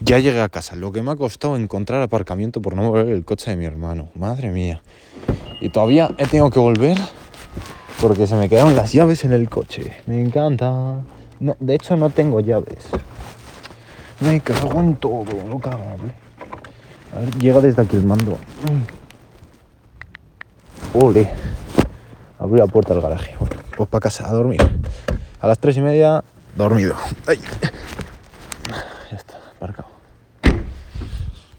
Ya llegué a casa, lo que me ha costado encontrar aparcamiento por no volver el coche de mi hermano. Madre mía. Y todavía he tenido que volver porque se me quedaron las llaves en el coche. Me encanta. No, de hecho no tengo llaves. Me cago en todo, lo cagable. A ver, llega desde aquí el mando. Ole. Abrí la puerta del garaje. Bueno, pues para casa, a dormir. A las 3:30, dormido. Ay.